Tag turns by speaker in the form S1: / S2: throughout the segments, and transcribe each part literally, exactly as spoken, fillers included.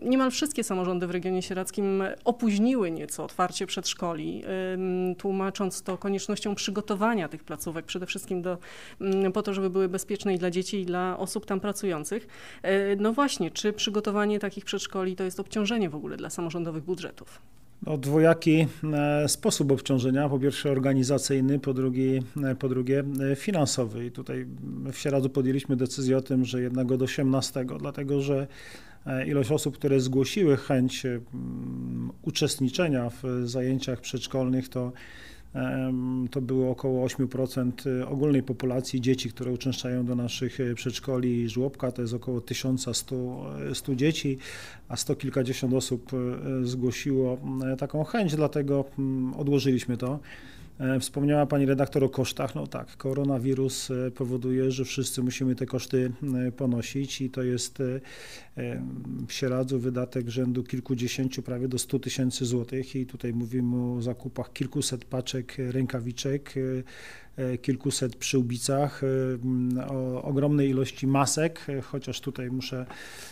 S1: niemal wszystkie samorządy w regionie sieradzkim opóźniły nieco otwarcie przedszkoli, tłumacząc to koniecznością przygotowania tych placówek, przede wszystkim do, po to, żeby były bezpieczne i dla dzieci, i dla osób tam pracujących. No właśnie, czy przygotowanie takich przedszkoli to jest obciążenie w ogóle dla samorządowych budżetów?
S2: No, dwojaki sposób obciążenia, po pierwsze organizacyjny, po drugie, po drugie finansowy. I tutaj w Sieradzu podjęliśmy decyzję o tym, że jednak od osiemnastego, dlatego że ilość osób, które zgłosiły chęć uczestniczenia w zajęciach przedszkolnych, to to było około osiem procent ogólnej populacji dzieci, które uczęszczają do naszych przedszkoli i żłobka. To jest około tysiąc sto dzieci, a sto kilkadziesiąt osób zgłosiło taką chęć, dlatego odłożyliśmy to. Wspomniała pani redaktor o kosztach. No tak, koronawirus powoduje, że wszyscy musimy te koszty ponosić i to jest w Sieradzu wydatek rzędu kilkudziesięciu, prawie do stu tysięcy złotych i tutaj mówimy o zakupach kilkuset paczek rękawiczek, kilkuset przyłbicach, o ogromnej ilości masek, chociaż tutaj muszę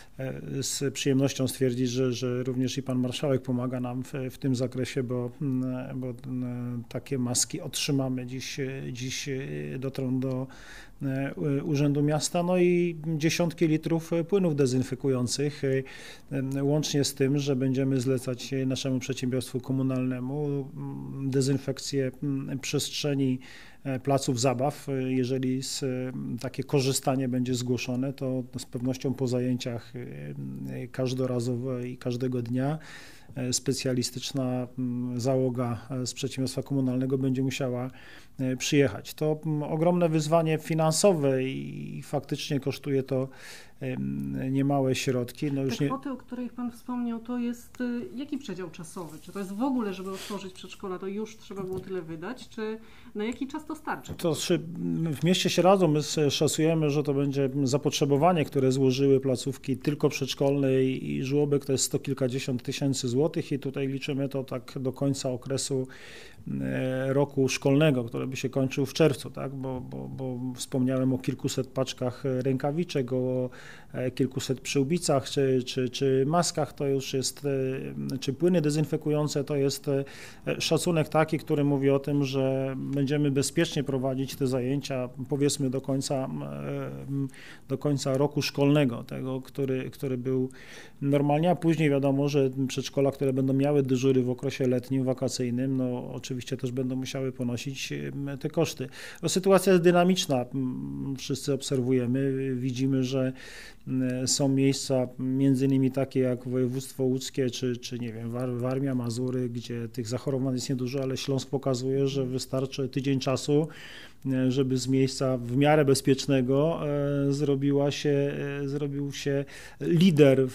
S2: z przyjemnością stwierdzić, że, że również i pan marszałek pomaga nam w, w tym zakresie, bo, bo takie maski otrzymamy dziś, dziś dotrą do Urzędu Miasta, no i dziesiątki litrów płynów dezynfekujących, łącznie z tym, że będziemy zlecać naszemu przedsiębiorstwu komunalnemu dezynfekcję przestrzeni placów zabaw. Jeżeli z, takie korzystanie będzie zgłoszone, to z pewnością po zajęciach każdorazowo i każdego dnia specjalistyczna załoga z przedsiębiorstwa komunalnego będzie musiała przyjechać. To ogromne wyzwanie finansowe i faktycznie kosztuje to niemałe środki. No już
S1: Te
S2: nie...
S1: kwoty, o których pan wspomniał, to jest jaki przedział czasowy? Czy to jest w ogóle, żeby otworzyć przedszkola, to już trzeba było tyle wydać, czy na jaki czas to starczy?
S2: To w mieście Sieradzu my szacujemy, że to będzie zapotrzebowanie, które złożyły placówki tylko przedszkolne i żłobek, to jest sto kilkadziesiąt tysięcy złotych i tutaj liczymy to tak do końca okresu roku szkolnego, który by się kończył w czerwcu, tak? bo, bo, bo wspomniałem o kilkuset paczkach rękawiczek, o kilkuset przyłbicach czy, czy, czy maskach, to już jest, czy płyny dezynfekujące, to jest szacunek taki, który mówi o tym, że będziemy bezpiecznie prowadzić te zajęcia, powiedzmy do końca, do końca roku szkolnego, tego, który, który był normalnie, a później wiadomo, że przedszkola, które będą miały dyżury w okresie letnim, wakacyjnym, no oczywiście też będą musiały ponosić te koszty. No, sytuacja jest dynamiczna, wszyscy obserwujemy, widzimy, że są miejsca, między innymi takie jak województwo łódzkie, czy, czy nie wiem, Warmia, Mazury, gdzie tych zachorowań jest niedużo, ale Śląsk pokazuje, że wystarczy tydzień czasu, żeby z miejsca w miarę bezpiecznego zrobiła się, zrobił się lider w,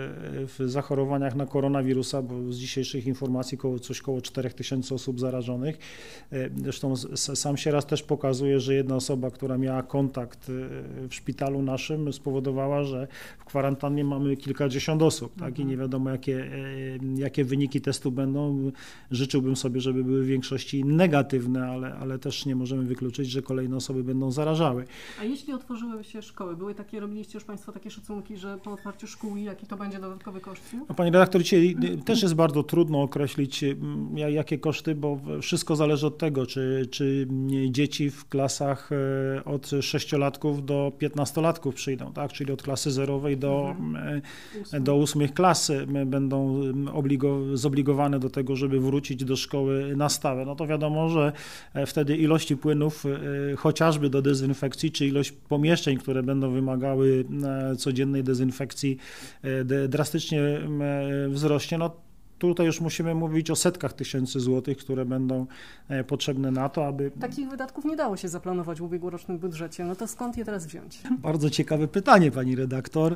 S2: w zachorowaniach na koronawirusa, bo z dzisiejszych informacji koło, coś koło czterech tysięcy osób zarażonych. Zresztą sam Sieradz też pokazuje, że jedna osoba, która miała kontakt w szpitalu naszym, spowodowała, że w kwarantannie mamy kilkadziesiąt osób, tak? I nie wiadomo, jakie, jakie wyniki testu będą. Życzyłbym sobie, żeby były w większości negatywne, ale, ale też nie możemy wykluczyć, że kolejne osoby będą zarażały.
S1: A jeśli otworzyły się szkoły, były takie, robiliście już Państwo takie szacunki, że po otwarciu szkół jaki to będzie dodatkowy koszt?
S2: No, pani redaktor, dzisiaj też jest bardzo trudno określić, jakie koszty, bo wszystko zależy od tego, czy, czy dzieci w klasach od sześciolatków do piętnastolatków przyjdą, tak? Czyli od klasy zerowej do, mhm. do ósmych klas będą obligo, zobligowane do tego, żeby wrócić do szkoły na stałe. No to wiadomo, że wtedy ilości płynów chociażby do dezynfekcji, czy ilość pomieszczeń, które będą wymagały codziennej dezynfekcji drastycznie wzrośnie. No, tutaj już musimy mówić o setkach tysięcy złotych, które będą potrzebne na to, aby...
S1: Takich wydatków nie dało się zaplanować w ubiegłorocznym budżecie. No to skąd je teraz wziąć?
S2: Bardzo ciekawe pytanie, pani redaktor.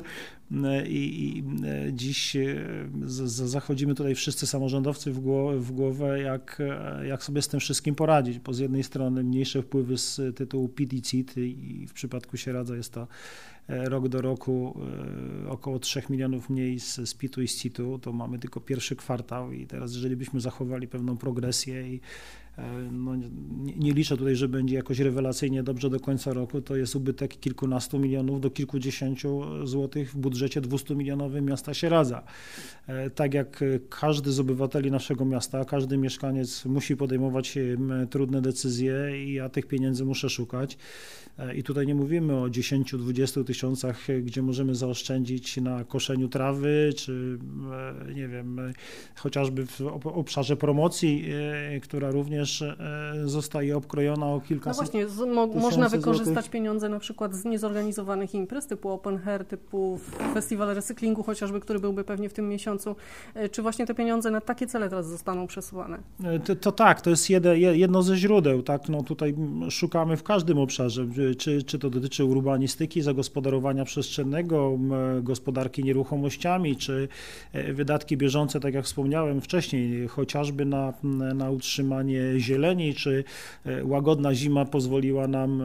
S2: I, i dziś z, z, zachodzimy tutaj wszyscy samorządowcy w głowę, w głowę jak, jak sobie z tym wszystkim poradzić, bo z jednej strony mniejsze wpływy z tytułu P I T i C I T i w przypadku Sieradza jest to rok do roku około trzech milionów mniej z, z pitu i z citu, to mamy tylko pierwszy kwartał i teraz jeżeli byśmy zachowali pewną progresję i no, nie, nie liczę tutaj, że będzie jakoś rewelacyjnie dobrze do końca roku, to jest ubytek kilkunastu milionów do kilkudziesięciu złotych w budżecie dwustumilionowym miasta Sieradza. Tak jak każdy z obywateli naszego miasta, każdy mieszkaniec musi podejmować trudne decyzje i ja tych pieniędzy muszę szukać. I tutaj nie mówimy o dziesięciu, dwudziestu tysiącach, gdzie możemy zaoszczędzić na koszeniu trawy, czy nie wiem, chociażby w obszarze promocji, która również zostaje obkrojona o kilkaset
S1: No właśnie, z, mo, można wykorzystać
S2: złotych.
S1: Pieniądze na przykład z niezorganizowanych imprez typu Open Hair, typu festiwal recyklingu chociażby, który byłby pewnie w tym miesiącu. Czy właśnie te pieniądze na takie cele teraz zostaną przesuwane?
S2: To, to tak, to jest jedno, jedno ze źródeł. Tak? No tutaj szukamy w każdym obszarze, czy, czy to dotyczy urbanistyki, zagospodarowania przestrzennego, gospodarki nieruchomościami, czy wydatki bieżące, tak jak wspomniałem wcześniej, chociażby na, na utrzymanie zieleni, czy łagodna zima pozwoliła nam,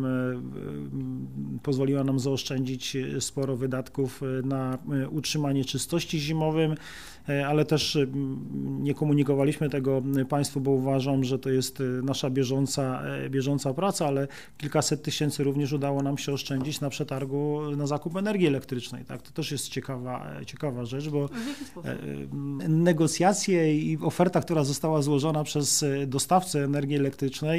S2: pozwoliła nam zaoszczędzić sporo wydatków na utrzymanie czystości zimowym, ale też nie komunikowaliśmy tego Państwu, bo uważam, że to jest nasza bieżąca, bieżąca praca, ale kilkaset tysięcy również udało nam się oszczędzić na przetargu na zakup energii elektrycznej. Tak? To też jest ciekawa, ciekawa rzecz, bo negocjacje i oferta, która została złożona przez dostawcę energii elektrycznej,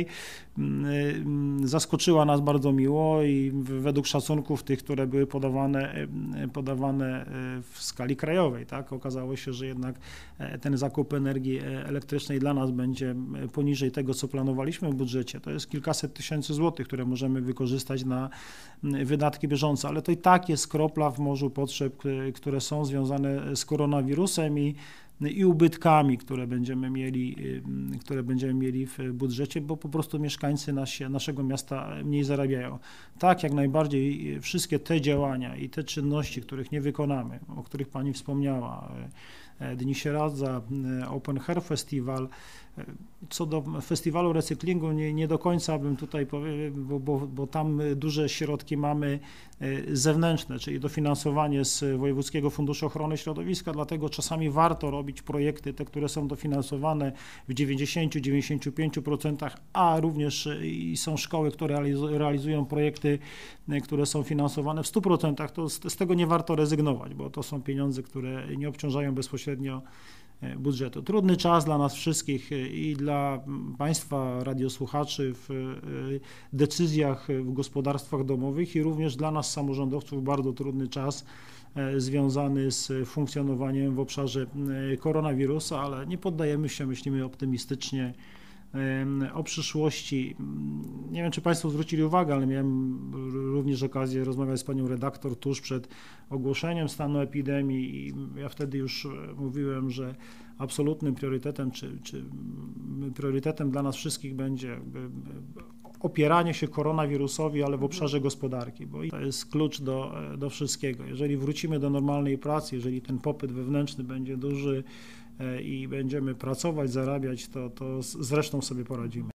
S2: zaskoczyła nas bardzo miło i według szacunków tych, które były podawane, podawane w skali krajowej, tak? Okazało się, że jednak ten zakup energii elektrycznej dla nas będzie poniżej tego, co planowaliśmy w budżecie. To jest kilkaset tysięcy złotych, które możemy wykorzystać na wydatki bieżące, ale to i tak jest kropla w morzu potrzeb, które są związane z koronawirusem i i ubytkami, które będziemy mieli, które będziemy mieli w budżecie, bo po prostu mieszkańcy nasie, naszego miasta mniej zarabiają. Tak, jak najbardziej wszystkie te działania i te czynności, których nie wykonamy, o których Pani wspomniała, Dni Sieradza, Open Hair Festival. Co do festiwalu recyklingu, nie, nie do końca bym tutaj powiedział, bo, bo, bo tam duże środki mamy zewnętrzne, czyli dofinansowanie z Wojewódzkiego Funduszu Ochrony Środowiska, dlatego czasami warto robić projekty, te, które są dofinansowane w dziewięćdziesięciu do dziewięćdziesięciu pięciu procent, a również i są szkoły, które realizują projekty, które są finansowane w stu procentach, to z, z tego nie warto rezygnować, bo to są pieniądze, które nie obciążają bezpośrednio budżetu. Trudny czas dla nas wszystkich i dla Państwa radiosłuchaczy w decyzjach w gospodarstwach domowych i również dla nas samorządowców bardzo trudny czas związany z funkcjonowaniem w obszarze koronawirusa, ale nie poddajemy się, myślimy optymistycznie o przyszłości. Nie wiem, czy Państwo zwrócili uwagę, ale miałem również okazję rozmawiać z panią redaktor tuż przed ogłoszeniem stanu epidemii i ja wtedy już mówiłem, że absolutnym priorytetem, czy, czy priorytetem dla nas wszystkich będzie opieranie się koronawirusowi, ale w obszarze gospodarki, bo to jest klucz do, do wszystkiego. Jeżeli wrócimy do normalnej pracy, jeżeli ten popyt wewnętrzny będzie duży i będziemy pracować, zarabiać, to, to zresztą sobie poradzimy.